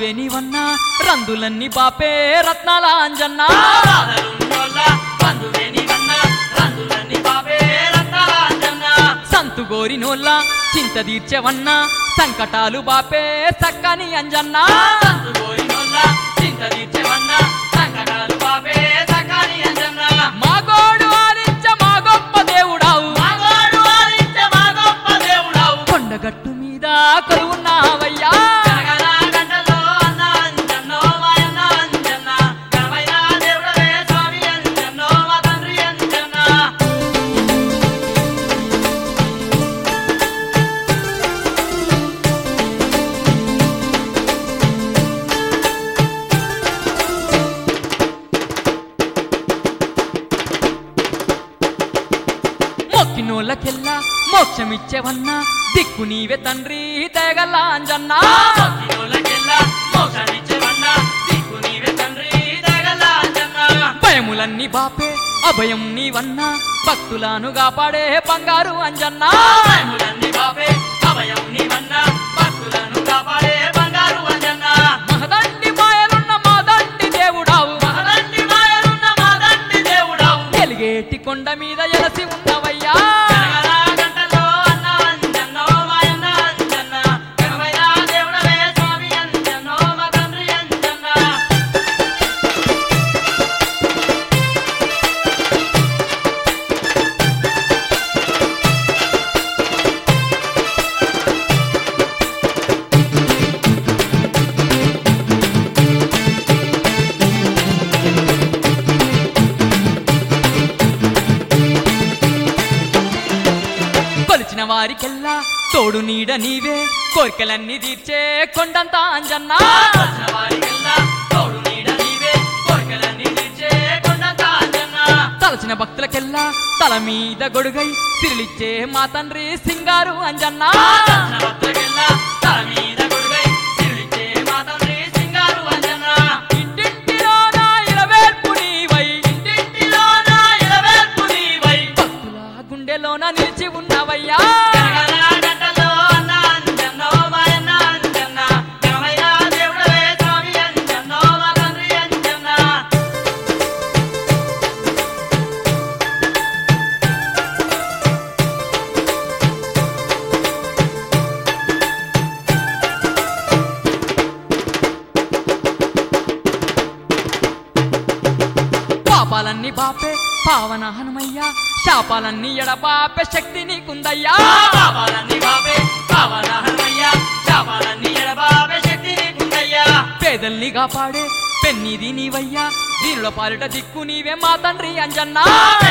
బంధువేనివన్నా రందులన్నీ బాపే రత్నాల అంజన్న సంతు గోరినోళ్ళ చింత తీర్చెవన్నా సంకటాలు బాపే సక్కని అంజన్న మా గోడు ఆలించ మా గొప్ప దేవుడావు కొండగట్టు మీద కొలువున్నావయ్యా మొక్కినోళ్ళకెల్లా మోక్షమిచ్చేవన్నా దిక్కు నీవే తండ్రి తెగల అంజన్న భయములన్నీ బాపే అభయం నీవన్నా భక్తులను కాపాడే బంగారు అంజన్న మహదండి మాయలున్న మాదండి దేవుడావు ఎలిగేటి కొండ మీద ఎలసి ఉన్నవయ్యా వారికెల్లా తోడు నీడ నీవే కోరికలన్నీ తీర్చే కొండంత అంజన్న తలచిన భక్తులకెల్లా తల మీద గొడుగై సిరిలిచ్చే మా తండ్రి సింగారు అంజన్న ఇంటింటిలోన ఇలవేల్పు నీవై భక్తుల గుండెలోన నిలిచి ఉన్నవయ్యా పాపాలన్నీ బాపే పావన హనుమయ్యా శాపాలన్నీ ఎడబాపే శక్తి నీకుందయ్యా పేదల్ని కాపాడే పెన్నిది నీవయ్యా దీనిలో పాలిట దిక్కు నీవే మా తండ్రి అంజన్న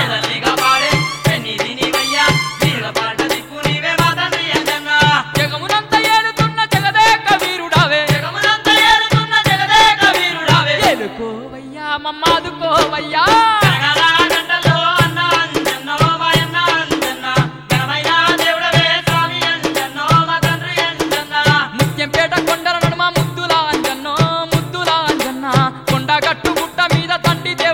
జగమునంత ఏలుతున్న జగదేక వీరుడావే ఏలుకోవయ్యా మమ్మాదుకోవయ్యా ముత్యంపేట కొండల నడుమ ముద్దుల అంజన్న కొండగట్టు గుట్ట మీద తండ్రి